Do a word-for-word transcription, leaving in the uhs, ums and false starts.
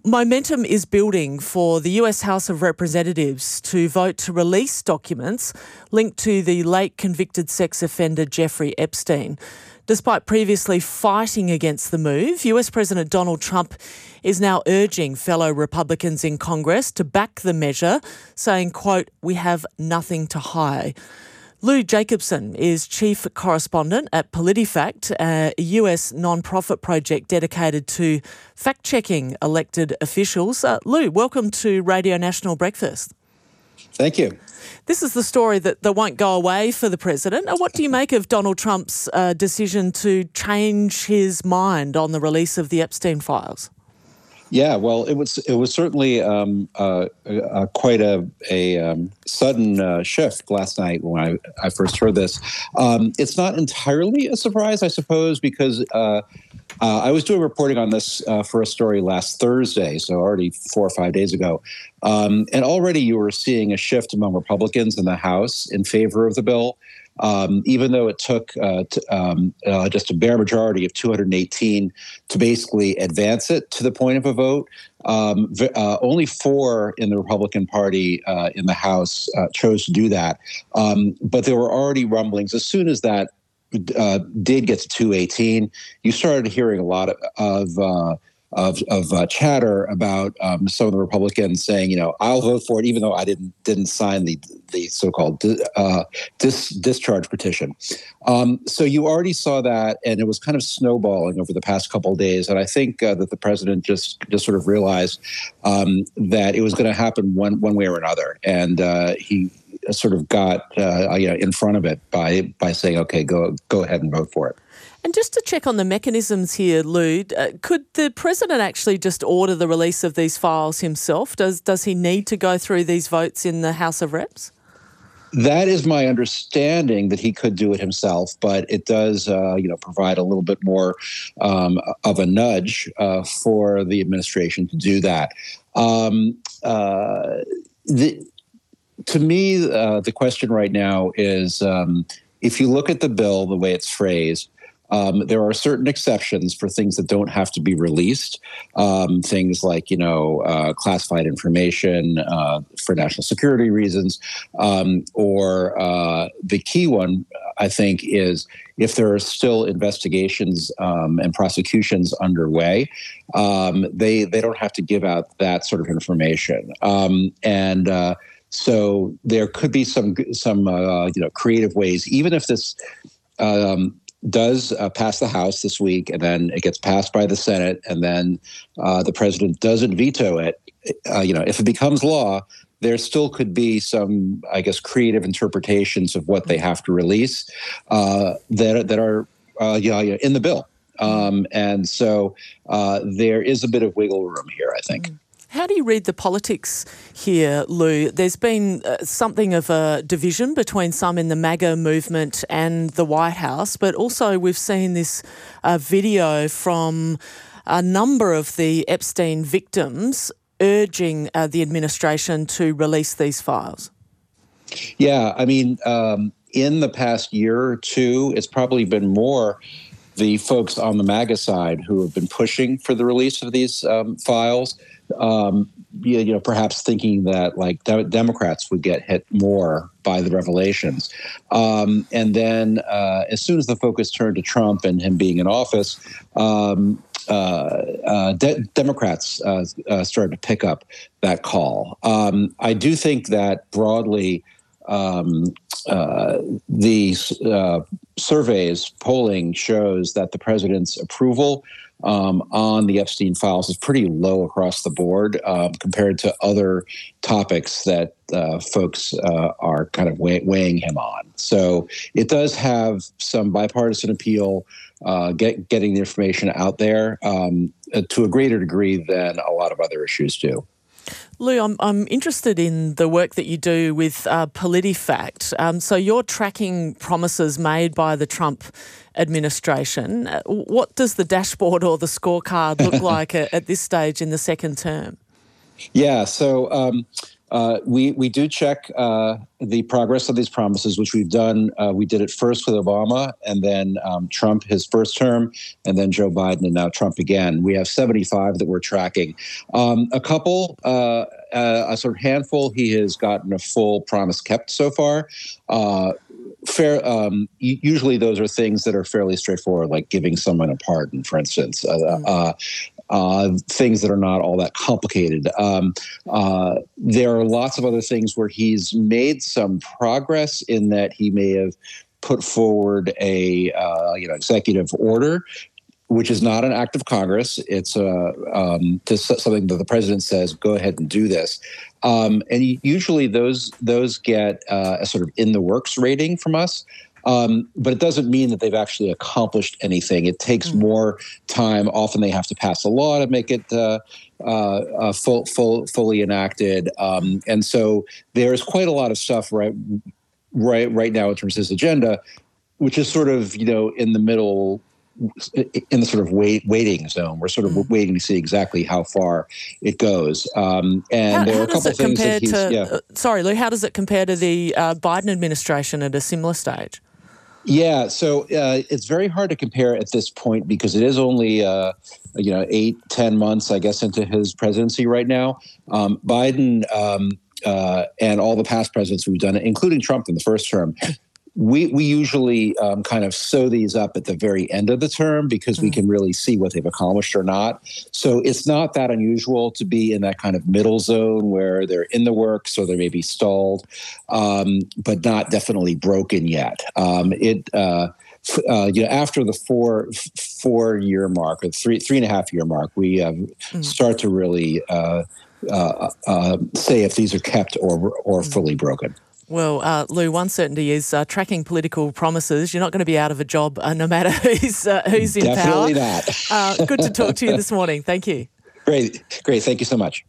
Momentum is building for the U S House of Representatives to vote to release documents linked to the late convicted sex offender Jeffrey Epstein. Despite previously fighting against the move, U S President Donald Trump is now urging fellow Republicans in Congress to back the measure, saying, quote, "We have nothing to hide." Lou Jacobson is Chief Correspondent at PolitiFact, a U S non-profit project dedicated to fact-checking elected officials. Uh, Lou, welcome to Radio National Breakfast. Thank you. This is the story that, that won't go away for the president. What do you make of Donald Trump's uh, decision to change his mind on the release of the Epstein files? Yeah, well, it was it was certainly um, uh, uh, quite a, a um, sudden uh, shift last night when I, I first heard this. Um, it's not entirely a surprise, I suppose, because uh, uh, I was doing reporting on this uh, for a story last Thursday, so already four or five days ago. Um, and already you were seeing a shift among Republicans in the House in favor of the bill. Um, even though it took uh, t- um, uh, just a bare majority of two hundred eighteen to basically advance it to the point of a vote, um, v- uh, only four in the Republican Party uh, in the House uh, chose to do that. Um, but there were already rumblings. As soon as that uh, did get to two eighteen, you started hearing a lot of, of uh, of, of uh, chatter about um, some of the Republicans saying, you know, I'll vote for it, even though I didn't didn't sign the the so-called uh, dis, discharge petition. Um, so you already saw that, and it was kind of snowballing over the past couple of days. And I think uh, that the president just just sort of realized um, that it was going to happen one one way or another, and uh, he sort of got uh, you know, in front of it by by saying, okay, go go ahead and vote for it. And just to check on the mechanisms here, Lou, uh, could the president actually just order the release of these files himself? Does does he need to go through these votes in the House of Reps? That is my understanding, that he could do it himself, but it does, uh, you know, provide a little bit more um, of a nudge uh, for the administration to do that. Um, uh, the, to me, uh, the question right now is, um, if you look at the bill, the way it's phrased, Um, there are certain exceptions for things that don't have to be released. Um, things like, you know, uh, classified information uh, for national security reasons. Um, or uh, the key one, I think, is if there are still investigations um, and prosecutions underway, um, they they don't have to give out that sort of information. Um, and uh, so there could be some some uh, you know creative ways, even if this. Um, does uh, pass the House this week, and then it gets passed by the Senate, and then uh, the president doesn't veto it. Uh, you know, if it becomes law, there still could be some, I guess, creative interpretations of what they have to release uh, that that are uh, you know, in the bill, um, and so uh, there is a bit of wiggle room here, I think. Mm. How do you read the politics here, Lou? There's been uh, something of a division between some in the MAGA movement and the White House, but also we've seen this uh, video from a number of the Epstein victims urging uh, the administration to release these files. Yeah, I mean, um, in the past year or two, it's probably been more the folks on the MAGA side who have been pushing for the release of these um, files. Um, you know, perhaps thinking that like de- Democrats would get hit more by the revelations. Um, and then uh, as soon as the focus turned to Trump and him being in office, um, uh, uh, de- Democrats uh, uh, started to pick up that call. Um, I do think that broadly, um, uh, the uh, surveys, polling shows that the president's approval Um, on the Epstein files is pretty low across the board um, compared to other topics that uh, folks uh, are kind of weigh- weighing him on. So it does have some bipartisan appeal, uh, get, getting the information out there um, to a greater degree than a lot of other issues do. Lou, I'm, I'm interested in the work that you do with uh, PolitiFact. Um, so you're tracking promises made by the Trump administration. Uh, what does the dashboard or the scorecard look like at, at this stage in the second term? Yeah, so um, Uh, we we do check uh, the progress of these promises, which we've done. Uh, we did it first with Obama, and then um, Trump his first term, and then Joe Biden, and now Trump again. We have seventy-five that we're tracking. Um, a couple, uh, uh, a sort of handful, he has gotten a full promise kept so far. Uh, Fair. Um, usually, those are things that are fairly straightforward, like giving someone a pardon, for instance. Uh, mm. uh, uh, things that are not all that complicated. Um, uh, there are lots of other things where he's made some progress in that he may have put forward a uh, you know executive order, which is not an act of Congress. It's uh, um, just something that the president says, go ahead and do this. Um, and usually those those get uh, a sort of in the works rating from us. Um, but it doesn't mean that they've actually accomplished anything. It takes mm. more time. Often they have to pass a law to make it uh, uh, uh, full, full, fully enacted. Um, and so there's quite a lot of stuff right, right, right now in terms of his agenda, which is sort of, you know, in the middle, in the sort of wait, waiting zone. We're sort of mm. waiting to see exactly how far it goes. Um, and how, there how are a couple of things that he's... To, yeah. uh, sorry, Lou, how does it compare to the uh, Biden administration at a similar stage? Yeah, so uh, it's very hard to compare at this point because it is only, uh, you know, eight, ten months, I guess, into his presidency right now. Um, Biden um, uh, and all the past presidents we've done, including Trump in the first term, we we usually um, kind of sew these up at the very end of the term because we can really see what they've accomplished or not. So it's not that unusual to be in that kind of middle zone where they're in the works or they may be stalled, um, but not definitely broken yet. Um, it uh, uh, you know after the four four year mark or three three and a half year mark, we uh, mm. start to really uh, uh, uh, say if these are kept or or fully broken. Well, uh, Lou, one certainty is uh, tracking political promises. You're not going to be out of a job uh, no matter who's, uh, who's in Definitely power. Definitely not. uh, good to talk to you this morning. Thank you. Great. Great. Thank you so much.